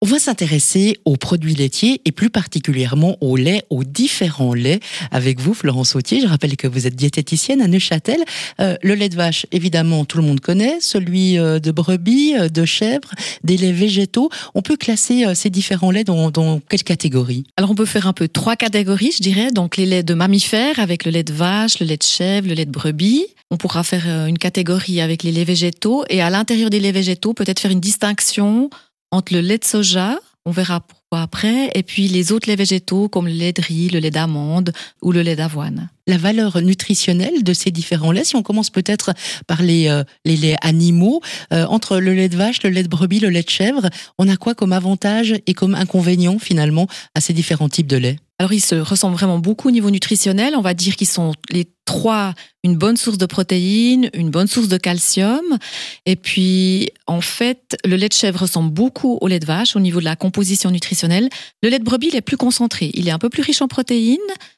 On va s'intéresser aux produits laitiers et plus particulièrement au lait, aux différents laits avec vous, Florence Sautier. Je rappelle que vous êtes diététicienne à Neuchâtel. Le lait de vache, évidemment, tout le monde connaît. Celui de brebis, de chèvre, des laits végétaux. On peut classer ces différents laits dans quelle catégorie? Alors on peut faire un peu 3 catégories, je dirais. Donc les laits de mammifères avec le lait de vache, le lait de chèvre, le lait de brebis. On pourra faire une catégorie avec les laits végétaux et à l'intérieur des laits végétaux, peut-être faire une distinction entre le lait de soja, on verra pourquoi après, et puis les autres laits végétaux comme le lait de riz, le lait d'amande ou le lait d'avoine. La valeur nutritionnelle de ces différents laits, si on commence peut-être par les laits animaux, entre le lait de vache, le lait de brebis, le lait de chèvre, on a quoi comme avantage et comme inconvénient finalement à ces différents types de laits? Alors, ils se ressemblent vraiment beaucoup au niveau nutritionnel. On va dire qu'ils sont les 3 une bonne source de protéines, une bonne source de calcium. Et puis, en fait, le lait de chèvre ressemble beaucoup au lait de vache au niveau de la composition nutritionnelle. Le lait de brebis, il est plus concentré. Il est un peu plus riche en protéines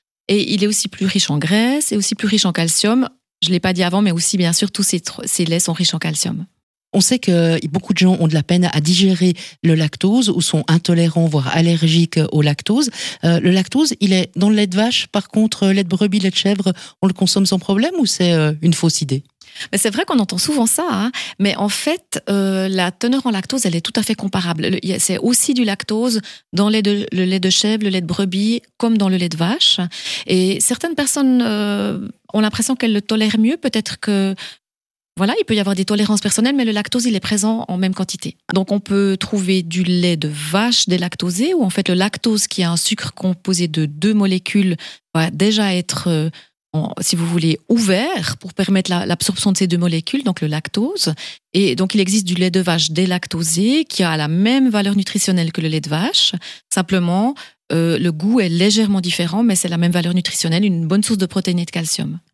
et il est aussi plus riche en graisse et aussi plus riche en calcium. Je ne l'ai pas dit avant, mais aussi, bien sûr, tous ces laits sont riches en calcium. On sait que beaucoup de gens ont de la peine à digérer le lactose ou sont intolérants, voire allergiques au lactose. Le lactose, il est dans le lait de vache. Par contre, lait de brebis, lait de chèvre, on le consomme sans problème ou c'est une fausse idée? Mais c'est vrai qu'on entend souvent ça, hein, mais en fait, la teneur en lactose, elle est tout à fait comparable. C'est aussi du lactose dans le lait de chèvre, le lait de brebis, comme dans le lait de vache. Et certaines personnes ont l'impression qu'elles le tolèrent mieux. Peut-être que voilà, il peut y avoir des tolérances personnelles, mais le lactose, il est présent en même quantité. Donc, on peut trouver du lait de vache délactosé, où en fait, le lactose, qui est un sucre composé de 2 molécules, va déjà être, si vous voulez, ouvert pour permettre l'absorption de ces 2 molécules, donc le lactose. Et donc, il existe du lait de vache délactosé, qui a la même valeur nutritionnelle que le lait de vache. Simplement, le goût est légèrement différent, mais c'est la même valeur nutritionnelle, une bonne source de protéines et de calcium.